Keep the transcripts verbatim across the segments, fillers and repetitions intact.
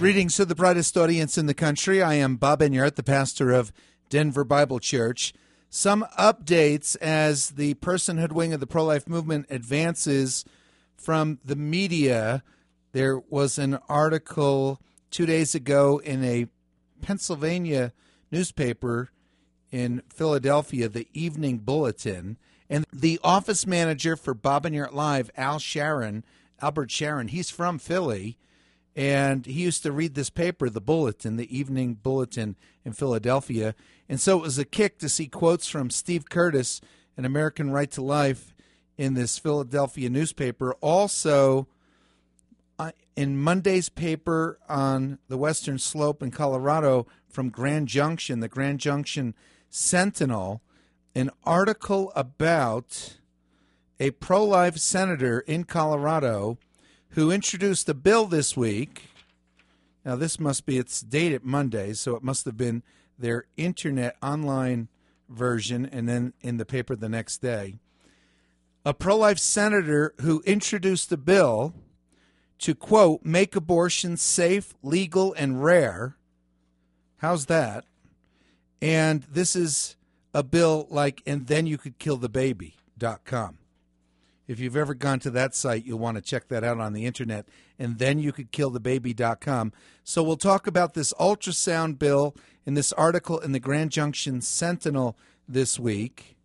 Greetings to the brightest audience in the country. I am Bob Enyart, the pastor of Denver Bible Church. Some updates as the personhood wing of the pro-life movement advances from the media. There was an article two days ago in a Pennsylvania newspaper in Philadelphia, the Evening Bulletin, and the office manager for Bob Enyart Live, Al Sharon, Albert Sharon, he's from Philly, and he used to read this paper, the Bulletin, the Evening Bulletin in Philadelphia. And so it was a kick to see quotes from Steve Curtis, an American Right to Life, in this Philadelphia newspaper. Also, uh, in Monday's paper on the Western Slope in Colorado from Grand Junction, the Grand Junction Sentinel, an article about a pro-life senator in Colorado who introduced a bill this week. Now, this must be, it's dated Monday, so it must have been their internet online version and then in the paper the next day. A pro-life senator who introduced a bill to, quote, make abortion safe, legal, and rare. How's that? And this is a bill like, and then you could kill the baby dot com. If you've ever gone to that site, you'll want to check that out on the internet, and then you could kill the baby dot com. So we'll talk about this ultrasound bill in this article in the Grand Junction Sentinel this week.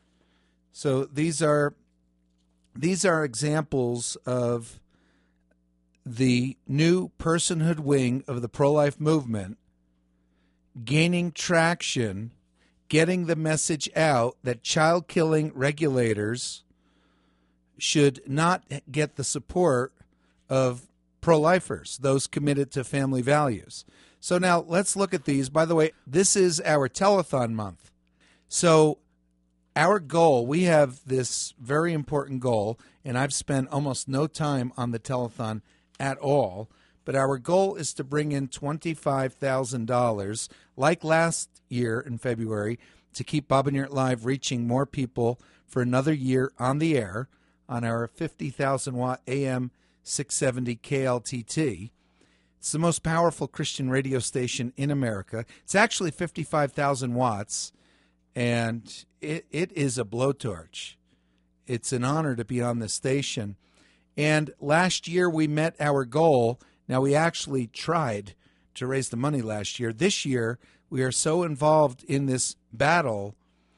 So these are these are examples of the new personhood wing of the pro-life movement gaining traction, getting the message out that child-killing regulators should not get the support of pro-lifers, those committed to family values. So now let's look at these. By the way, this is our telethon month. So our goal, we have this very important goal, and I've spent almost no time on the telethon at all, but our goal is to bring in twenty-five thousand dollars, like last year in February, to keep Bob Enyart Live reaching more people for another year on the air on our fifty thousand watt A M six seventy K L T T. It's the most powerful Christian radio station in America. It's actually fifty-five thousand watts, and it, it is a blowtorch. It's an honor to be on this station. And last year we met our goal. Now, we actually tried to raise the money last year. This year, we are so involved in this battle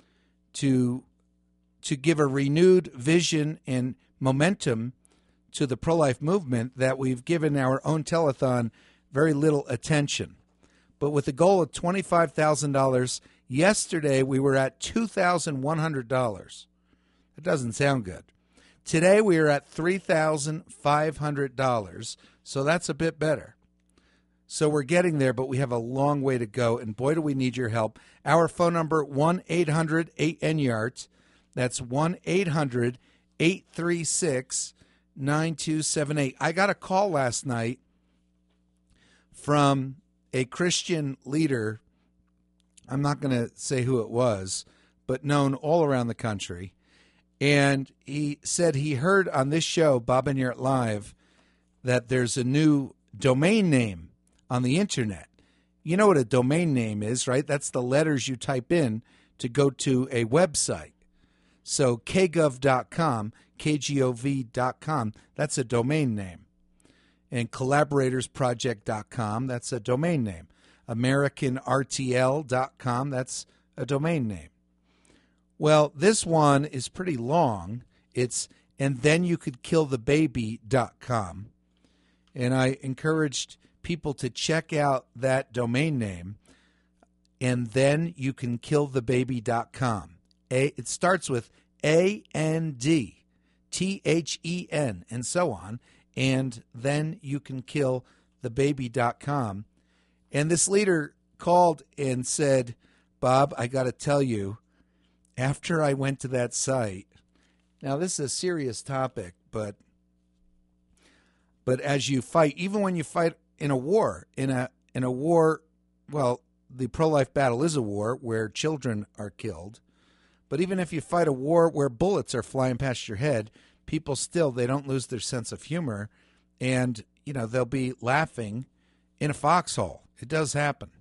to to give a renewed vision and momentum to the pro-life movement that we've given our own telethon very little attention. But with the goal of twenty-five thousand dollars, yesterday we were at two thousand one hundred dollars. That doesn't sound good. Today we are at three thousand five hundred dollars, so that's a bit better. So we're getting there, but we have a long way to go, and boy, do we need your help. Our phone number, one eight hundred eight N Y A R T. That's one eight hundred eight three six nine two seven eight. I got a call last night from a Christian leader. I'm not going to say who it was, but known all around the country. And he said he heard on this show, Bob Enyart Live, that there's a new domain name on the internet. You know what a domain name is, right? That's the letters you type in to go to a website. So k gov dot com, K G O V dot com, that's a domain name. And collaborators project dot com, that's a domain name. American R T L dot com, that's a domain name. Well, this one is pretty long. It's and then you could kill the baby dot com. And I encouraged people to check out that domain name, and then you can kill the baby dot com. A, it starts with A N D, T H E N, and so on, and then you can kill the baby dot com. And this leader called and said, Bob, I got to tell you, after I went to that site, now this is a serious topic, but but as you fight, even when you fight in a war, in a in a war, well, the pro-life battle is a war where children are killed. But even if you fight a war where bullets are flying past your head, people still, they don't lose their sense of humor. And, you know, they'll be laughing in a foxhole. It does happen.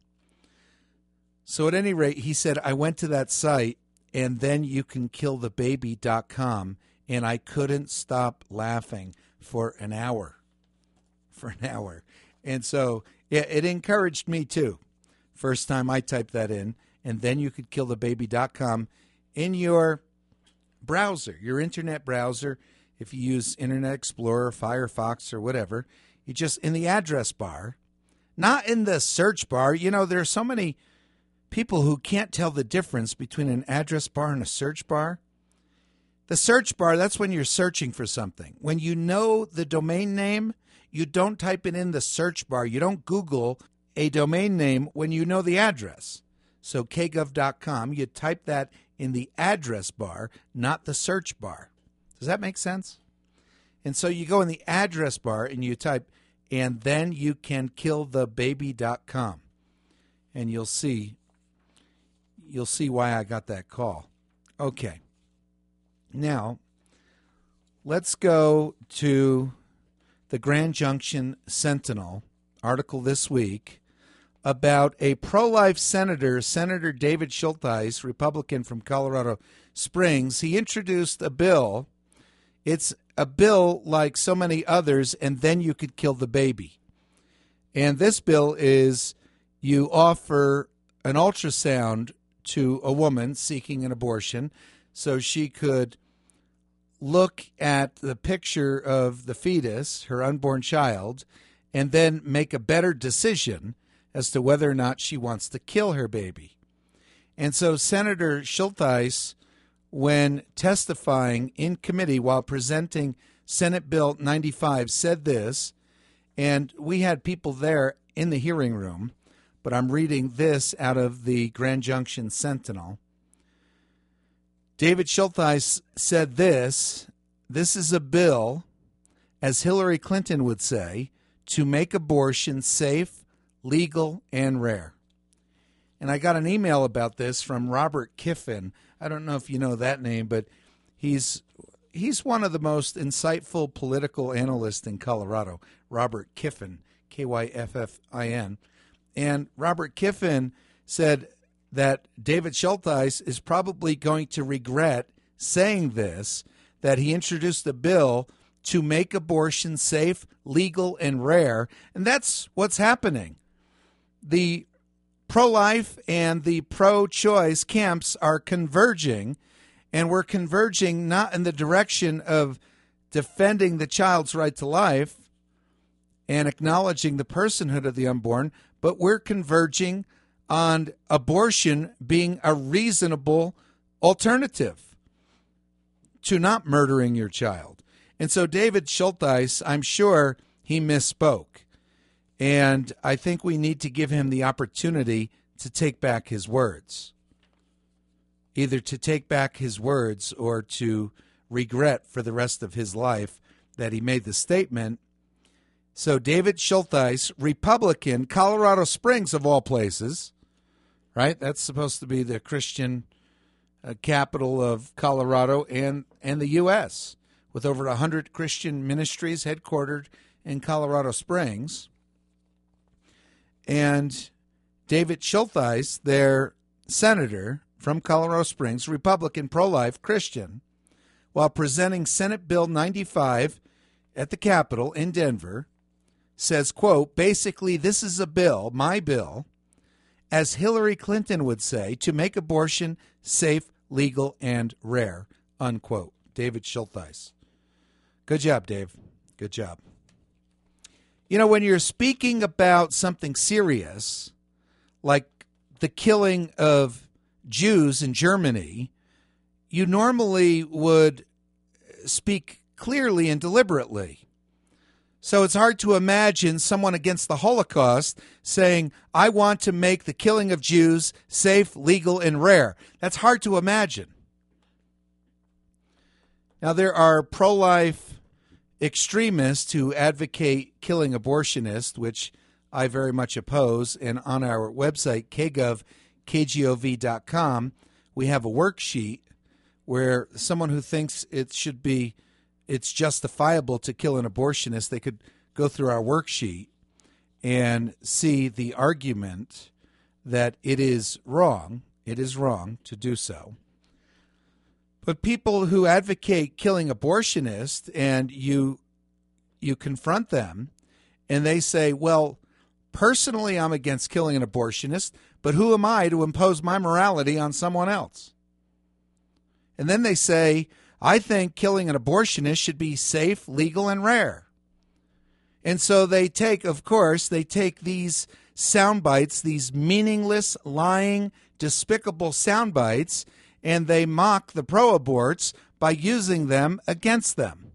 So at any rate, he said, I went to that site, and then you can kill the baby dot com, and I couldn't stop laughing for an hour. For an hour. And so yeah, it encouraged me too. First time I typed that in, and then you could kill the baby dot com in your browser, your internet browser. If you use Internet Explorer, Firefox, or whatever, you just in the address bar, not in the search bar. You know, there are so many people who can't tell the difference between an address bar and a search bar. The search bar, that's when you're searching for something. When you know the domain name, you don't type it in the search bar. You don't Google a domain name when you know the address. So k gov dot com, you type that in the address bar, not the search bar. Does that make sense? And so you go in the address bar and you type, and then you can kill the baby dot com. And you'll see, you'll see why I got that call. Okay. Now, let's go to the Grand Junction Sentinel article this week about a pro-life senator, Senator David Schultheis, Republican from Colorado Springs. He introduced a bill. It's a bill like so many others, and then you could kill the baby. And this bill is you offer an ultrasound to a woman seeking an abortion so she could look at the picture of the fetus, her unborn child, and then make a better decision as to whether or not she wants to kill her baby. And so Senator Schultheis, when testifying in committee while presenting Senate Bill ninety-five, said this, and we had people there in the hearing room, but I'm reading this out of the Grand Junction Sentinel. David Schultheis said this, this is a bill, as Hillary Clinton would say, to make abortion safe, legal, and rare. And I got an email about this from Robert Kiffin. I don't know if you know that name, but he's he's one of the most insightful political analysts in Colorado, Robert Kiffin, K Y F F I N. And Robert Kiffin said that David Schultheis is probably going to regret saying this, that he introduced a bill to make abortion safe, legal, and rare. And that's what's happening. The pro-life and the pro-choice camps are converging, and we're converging not in the direction of defending the child's right to life and acknowledging the personhood of the unborn, but we're converging on abortion being a reasonable alternative to not murdering your child. And so David Schultheis, I'm sure he misspoke. And I think we need to give him the opportunity to take back his words. Either to take back his words or to regret for the rest of his life that he made the statement. So David Schultheis, Republican, Colorado Springs of all places, right? That's supposed to be the Christian uh, capital of Colorado and, and the U S, with over one hundred Christian ministries headquartered in Colorado Springs. And David Schultheis, their senator from Colorado Springs, Republican, pro-life, Christian, while presenting Senate Bill ninety-five at the Capitol in Denver, says, quote, basically, this is a bill, my bill, as Hillary Clinton would say, to make abortion safe, legal, and rare, unquote. David Schultheis. Good job, Dave. Good job. You know, when you're speaking about something serious, like the killing of Jews in Germany, you normally would speak clearly and deliberately. So it's hard to imagine someone against the Holocaust saying, I want to make the killing of Jews safe, legal, and rare. That's hard to imagine. Now, there are pro-life extremists who advocate killing abortionists, which I very much oppose. And on our website, k gov k gov dot com, we have a worksheet where someone who thinks it should be it's justifiable to kill an abortionist, they could go through our worksheet. and see the argument that it is wrong, it is wrong to do so. But people who advocate killing abortionists, and you you confront them, and they say, well, personally I'm against killing an abortionist, but who am I to impose my morality on someone else? And then they say, I think killing an abortionist should be safe, legal, and rare. And so they take, of course, they take these sound bites, these meaningless, lying, despicable sound bites, and they mock the pro-aborts by using them against them.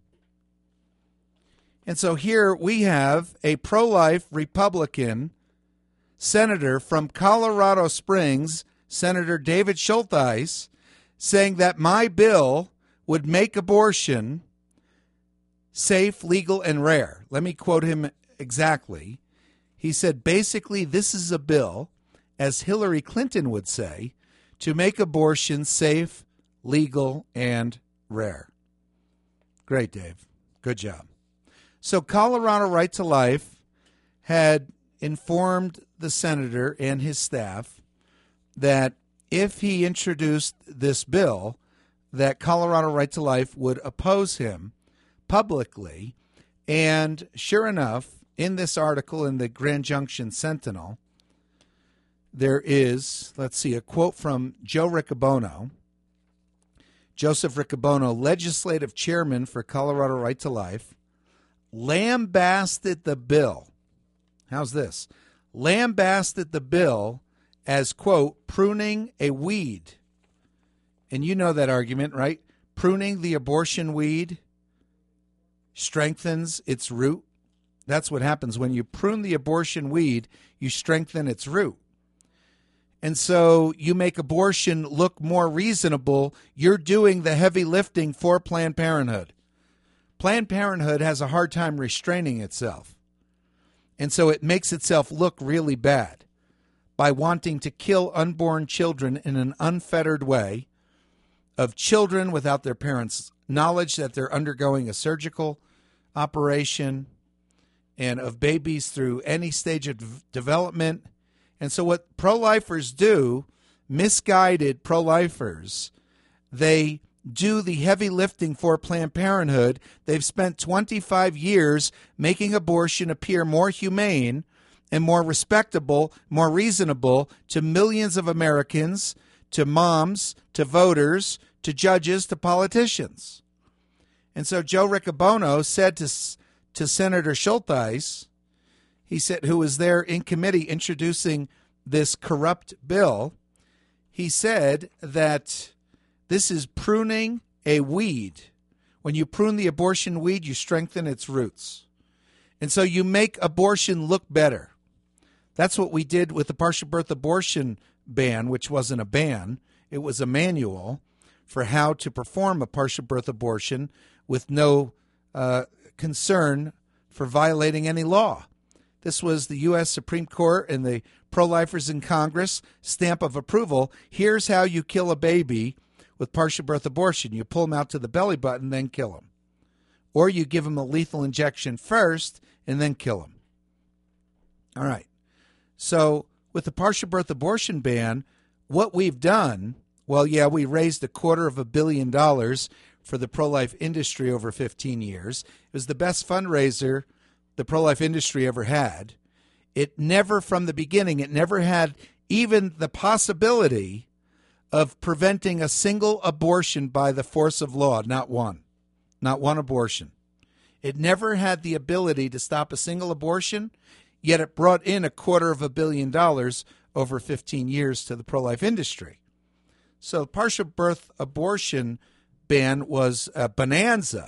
And so here we have a pro-life Republican senator from Colorado Springs, Senator David Schultheis, saying that my bill would make abortion safe, legal, and rare. Let me quote him exactly. He said, basically, this is a bill, as Hillary Clinton would say, to make abortion safe, legal, and rare. Great, Dave. Good job. So Colorado Right to Life had informed the senator and his staff that if he introduced this bill, that Colorado Right to Life would oppose him publicly. And sure enough, in this article in the Grand Junction Sentinel, there is, let's see, a quote from Joe Riccobono. Joseph Riccobono, legislative chairman for Colorado Right to Life, lambasted the bill. How's this? Lambasted the bill as, quote, pruning a weed. And you know that argument, right? Pruning the abortion weed strengthens its root. That's what happens when you prune the abortion weed, you strengthen its root. And so you make abortion look more reasonable. You're doing the heavy lifting for Planned Parenthood. Planned Parenthood has a hard time restraining itself. And so it makes itself look really bad by wanting to kill unborn children in an unfettered way, of children without their parents' knowledge that they're undergoing a surgical operation, and of babies through any stage of development. And so what pro-lifers do, misguided pro-lifers, they do the heavy lifting for Planned Parenthood. They've spent twenty-five years making abortion appear more humane and more respectable, more reasonable to millions of Americans, to moms, to voters, to judges, to politicians. And so Joe Riccobono said to, to Senator Schultheis, he said, who was there in committee introducing this corrupt bill, he said that this is pruning a weed. When you prune the abortion weed, you strengthen its roots. And so you make abortion look better. That's what we did with the partial birth abortion ban, which wasn't a ban. It was a manual for how to perform a partial birth abortion with no uh, concern for violating any law. This was the U S Supreme Court and the pro-lifers in Congress stamp of approval. Here's how you kill a baby with partial birth abortion. You pull them out to the belly button, then kill them. Or you give them a lethal injection first and then kill them. All right. So with the partial birth abortion ban, what we've done, well, yeah, we raised a quarter of a billion dollars for the pro-life industry over fifteen years. It was the best fundraiser the pro-life industry ever had. It never, from the beginning, it never had even the possibility of preventing a single abortion by the force of law, not one, not one abortion. It never had the ability to stop a single abortion, yet it brought in a quarter of a billion dollars over fifteen years to the pro-life industry. So partial birth abortion ban was a bonanza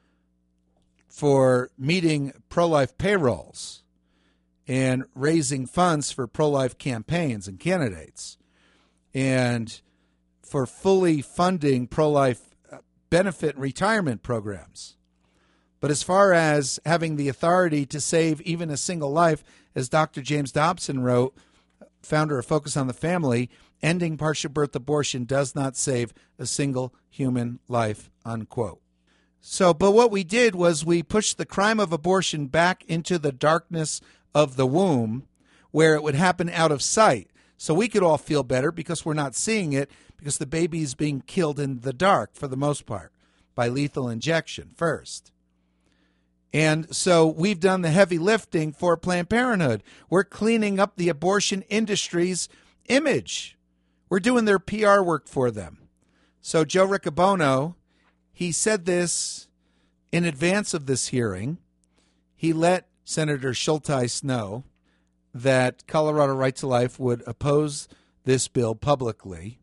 for meeting pro-life payrolls and raising funds for pro-life campaigns and candidates, and for fully funding pro-life benefit and retirement programs. But as far as having the authority to save even a single life, as Doctor James Dobson wrote, founder of Focus on the Family, ending partial birth abortion does not save a single human life, unquote. So, but what we did was we pushed the crime of abortion back into the darkness of the womb where it would happen out of sight. So we could all feel better because we're not seeing it, because the baby is being killed in the dark for the most part by lethal injection first. And so we've done the heavy lifting for Planned Parenthood. We're cleaning up the abortion industry's image. We're doing their P R work for them. So Joe Riccobono, he said this in advance of this hearing. He let Senator Schulteis know that Colorado Right to Life would oppose this bill publicly.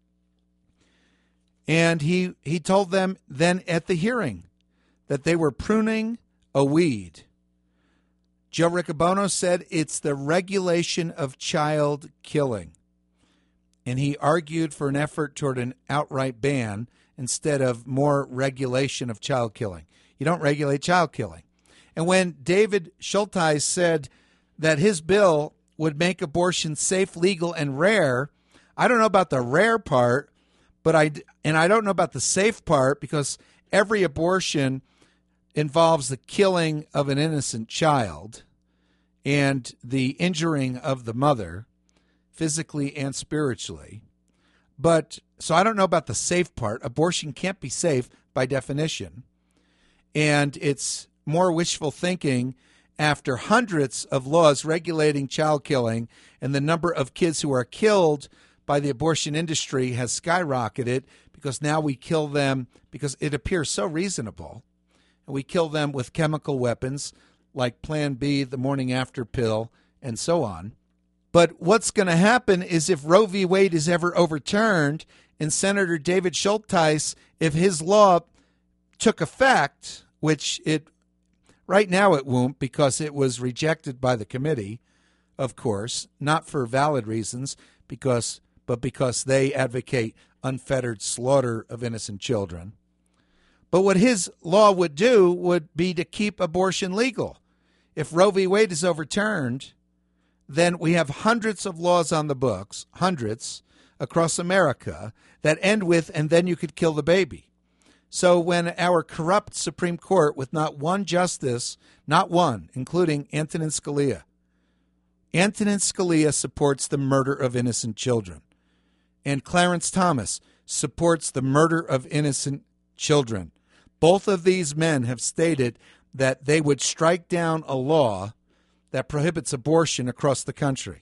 And he, he told them then at the hearing that they were pruning a weed. Joe Riccobono said it's the regulation of child killing. And he argued for an effort toward an outright ban instead of more regulation of child killing. You don't regulate child killing. And when David Schulteis said that his bill would make abortion safe, legal, and rare, I don't know about the rare part, but I, and I don't know about the safe part, because every abortion involves the killing of an innocent child and the injuring of the mother, physically and spiritually. But so I don't know about the safe part. Abortion can't be safe by definition. And it's more wishful thinking after hundreds of laws regulating child killing, and the number of kids who are killed by the abortion industry has skyrocketed because now we kill them because it appears so reasonable. And we kill them with chemical weapons like Plan B, the morning after pill, and so on. But what's going to happen is if Roe v. Wade is ever overturned and Senator David Schulteis, if his law took effect, which it right now it won't because it was rejected by the committee, of course, not for valid reasons, because but because they advocate unfettered slaughter of innocent children. But what his law would do would be to keep abortion legal. If Roe v. Wade is overturned, then we have hundreds of laws on the books, hundreds, across America, that end with, and then you could kill the baby. So when our corrupt Supreme Court, with not one justice, not one, including Antonin Scalia, Antonin Scalia supports the murder of innocent children, and Clarence Thomas supports the murder of innocent children. Both of these men have stated that they would strike down a law that prohibits abortion across the country.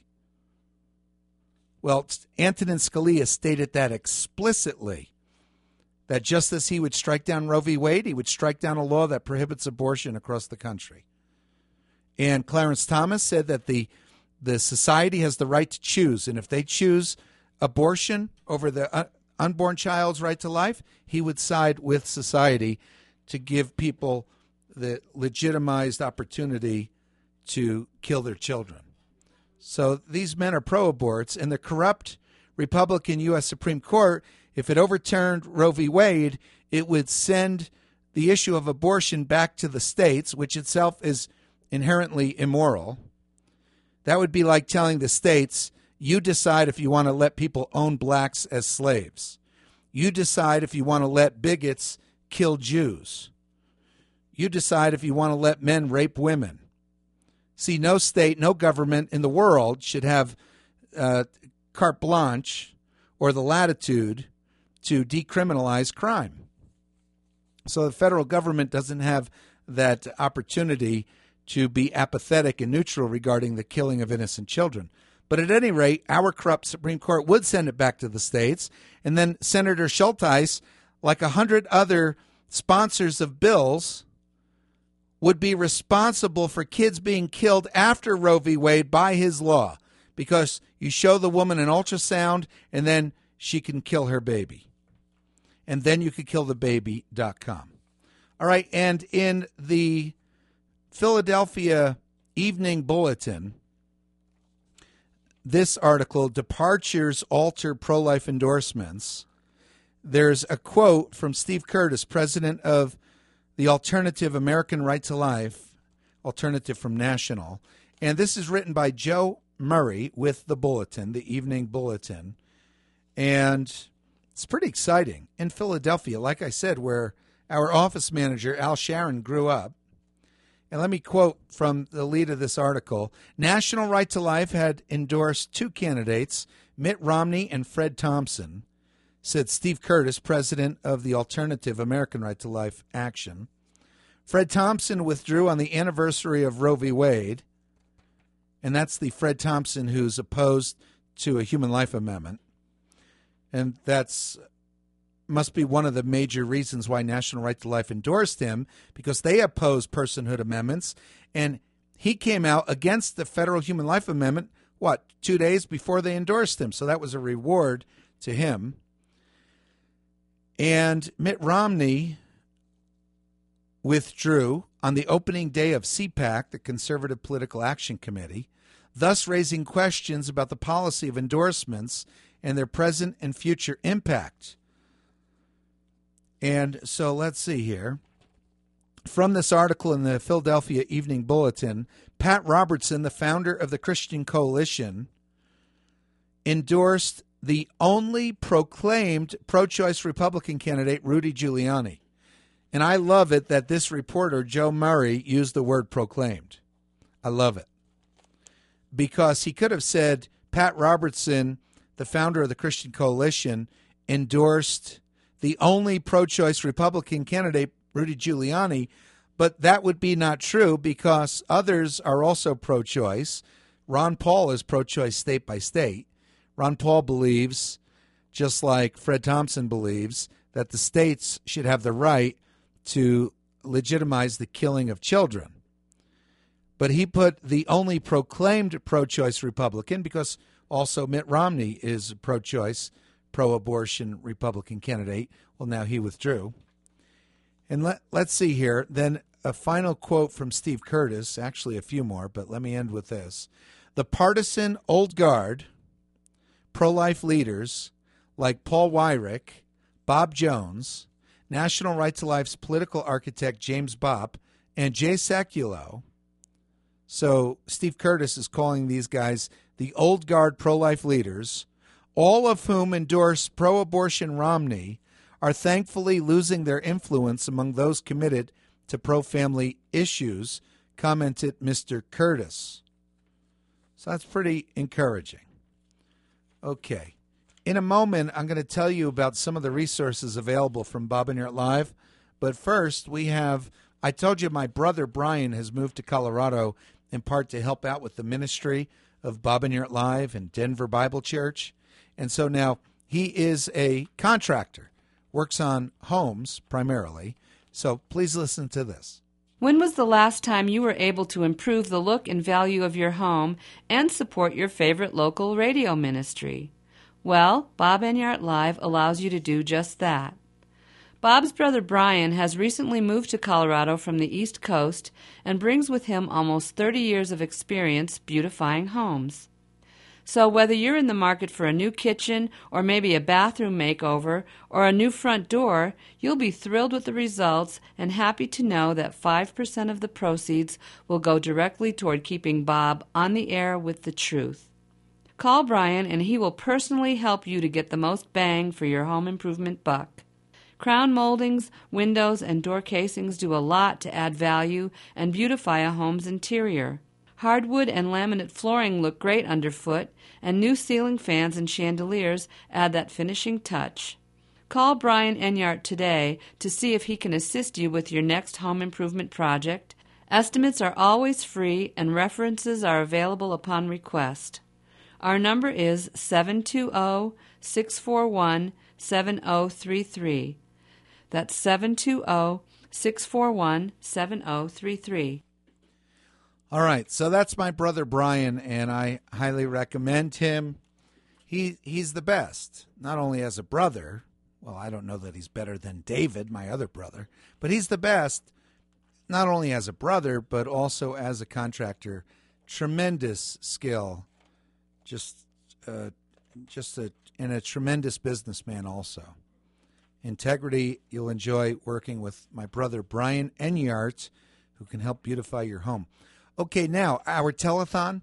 Well, Antonin Scalia stated that explicitly, that just as he would strike down Roe v. Wade, he would strike down a law that prohibits abortion across the country. And Clarence Thomas said that the, the society has the right to choose, and if they choose abortion over the un- unborn child's right to life, he would side with society to give people the legitimized opportunity to kill their children. So these men are pro-aborts, and the corrupt Republican U S Supreme Court, if it overturned Roe v. Wade, it would send the issue of abortion back to the states, which itself is inherently immoral. That would be like telling the states, you decide if you want to let people own blacks as slaves. You decide if you want to let bigots kill Jews. You decide if you want to let men rape women. See, no state, no government in the world should have uh, carte blanche or the latitude to decriminalize crime. So the federal government doesn't have that opportunity to be apathetic and neutral regarding the killing of innocent children. But at any rate, our corrupt Supreme Court would send it back to the states, and then Senator Schulteis, like a hundred other sponsors of bills, would be responsible for kids being killed after Roe v. Wade by his law, because you show the woman an ultrasound and then she can kill her baby. And then you could kill the baby dot com. All right, and in the Philadelphia Evening Bulletin, this article, Departures Alter Pro-Life Endorsements, there's a quote from Steve Curtis, president of the Alternative American Right to Life, Alternative from National. And this is written by Joe Murray with the Bulletin, the Evening Bulletin. And it's pretty exciting. In Philadelphia, like I said, where our office manager, Al Sharon, grew up, And let me quote from the lead of this article. National Right to Life had endorsed two candidates, Mitt Romney and Fred Thompson, said Steve Curtis, president of the Alternative American Right to Life Action. Fred Thompson withdrew on the anniversary of Roe v. Wade, and that's the Fred Thompson who's opposed to a human life amendment. And that's must be one of the major reasons why National Right to Life endorsed him, because they oppose personhood amendments. And he came out against the federal human life amendment, what, two days before they endorsed him. So that was a reward to him. And Mitt Romney withdrew on the opening day of C PAC, the Conservative Political Action Committee, thus raising questions about the policy of endorsements and their present and future impact. And so let's see here. From this article in the Philadelphia Evening Bulletin, Pat Robertson, the founder of the Christian Coalition, endorsed the only proclaimed pro-choice Republican candidate, Rudy Giuliani. And I love it that this reporter, Joe Murray, used the word proclaimed. I love it. Because he could have said Pat Robertson, the founder of the Christian Coalition, endorsed the only pro-choice Republican candidate, Rudy Giuliani, but that would be not true because others are also pro-choice. Ron Paul is pro-choice state by state. Ron Paul believes, just like Fred Thompson believes, that the states should have the right to legitimize the killing of children. But he put the only proclaimed pro-choice Republican, because also Mitt Romney is a pro-choice, pro-abortion Republican candidate. Well, now he withdrew. And let, let's see here. Then a final quote from Steve Curtis, actually a few more, but let me end with this. The partisan old guard, pro-life leaders like Paul Weyrich, Bob Jones, National Right to Life's political architect James Bopp, and Jay Sekulow. So Steve Curtis is calling these guys the old guard pro-life leaders, all of whom endorse pro-abortion Romney, are thankfully losing their influence among those committed to pro-family issues, commented Mister Curtis. So that's pretty encouraging. Okay. In a moment, I'm going to tell you about some of the resources available from Bob and Yurt Live. But first, we have, I told you my brother Brian has moved to Colorado in part to help out with the ministry of Bob and Yurt Live and Denver Bible Church. And so now he is a contractor, works on homes primarily. So please listen to this. When was the last time you were able to improve the look and value of your home and support your favorite local radio ministry? Well, Bob and Yurt Live allows you to do just that. Bob's brother Brian has recently moved to Colorado from the East Coast and brings with him almost thirty years of experience beautifying homes. So whether you're in the market for a new kitchen or maybe a bathroom makeover or a new front door, you'll be thrilled with the results and happy to know that five percent of the proceeds will go directly toward keeping Bob on the air with the truth. Call Brian and he will personally help you to get the most bang for your home improvement buck. Crown moldings, windows, and door casings do a lot to add value and beautify a home's interior. Hardwood and laminate flooring look great underfoot, and new ceiling fans and chandeliers add that finishing touch. Call Brian Enyart today to see if he can assist you with your next home improvement project. Estimates are always free and references are available upon request. Our number is seven two zero, six four one, seven zero three three. That's seven two zero, six four one, seven zero three three. All right, so that's my brother Brian, and I highly recommend him. He he's the best, not only as a brother. Well, I don't know that he's better than David, my other brother, but he's the best, not only as a brother, but also as a contractor. Tremendous skill, just uh, just a and a tremendous businessman also. Integrity. You'll enjoy working with my brother Brian Enyart, who can help beautify your home. Okay, now, our telethon.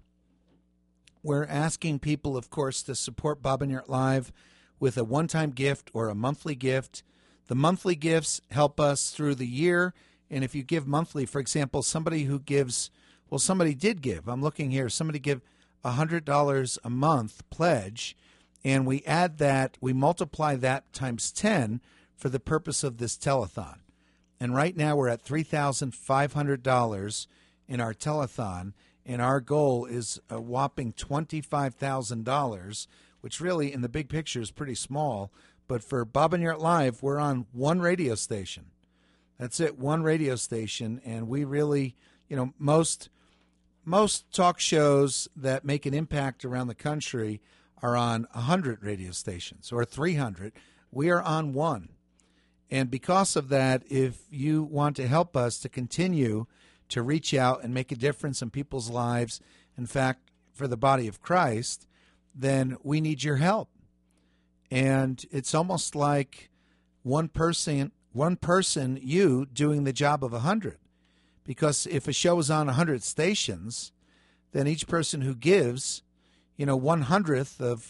We're asking people, of course, to support Bob and Yurt Live with a one-time gift or a monthly gift. The monthly gifts help us through the year And if you give monthly, for example, somebody who gives, well, somebody did give. I'm looking here. Somebody give one hundred dollars a month pledge, and we add that, we multiply that times ten for the purpose of this telethon. And right now we're at three thousand five hundred dollars in our telethon, and our goal is a whopping twenty-five thousand dollars, which really in the big picture is pretty small. But for Bob Enyart Live, we're on one radio station. That's it, one radio station, and we really, you know, most most talk shows that make an impact around the country are on one hundred radio stations or three hundred. We are on one. And because of that, if you want to help us to continue to reach out and make a difference in people's lives, in fact, for the body of Christ, then we need your help. And it's almost like one person, one person, you, doing the job of a hundred. Because if a show is on a hundred stations, then each person who gives, you know, one hundredth of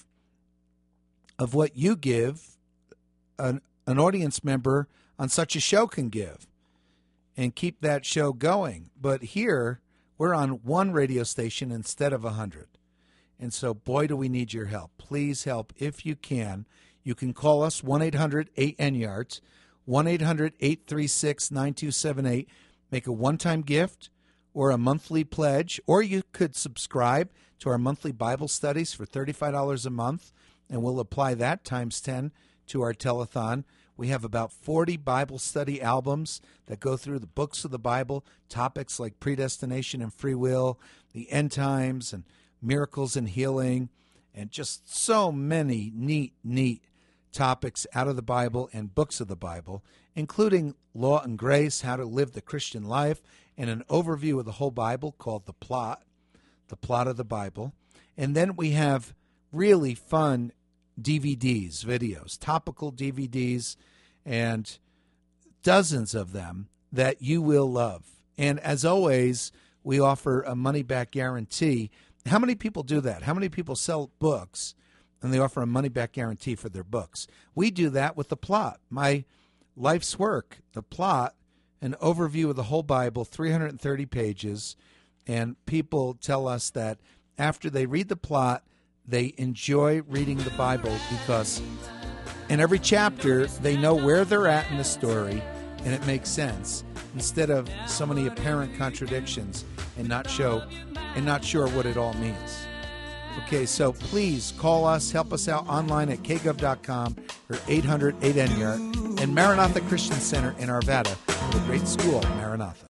of what you give, an an audience member on such a show can give, and keep that show going. But here, we're on one radio station instead of a hundred. And so, boy, do we need your help. Please help if you can. You can call us, one eight hundred eight N Y A R T, one eight hundred eight three six nine two seven eight. Make a one-time gift or a monthly pledge, or you could subscribe to our monthly Bible studies for thirty-five dollars a month, and we'll apply that times ten to our telethon. We have about forty Bible study albums that go through the books of the Bible, topics like predestination and free will, the end times, and miracles and healing, and just so many neat, neat topics out of the Bible and books of the Bible, including Law and Grace, How to Live the Christian Life, and an overview of the whole Bible called The Plot, The Plot of the Bible. And then we have really fun D V Ds, videos, topical D V Ds, and dozens of them that you will love. And as always, we offer a money-back guarantee. How many people do that? How many people sell books and they offer a money-back guarantee for their books? We do that with The Plot, my life's work. The Plot, an overview of the whole Bible, three hundred thirty pages, and people tell us that after they read The Plot, they enjoy reading the Bible because in every chapter they know where they're at in the story and it makes sense instead of so many apparent contradictions and not show and not sure what it all means. Okay, so please call us, help us out online at k gov dot com or eight hundred eight N Y A R T and Maranatha Christian Center in Arvada, the great school, Maranatha.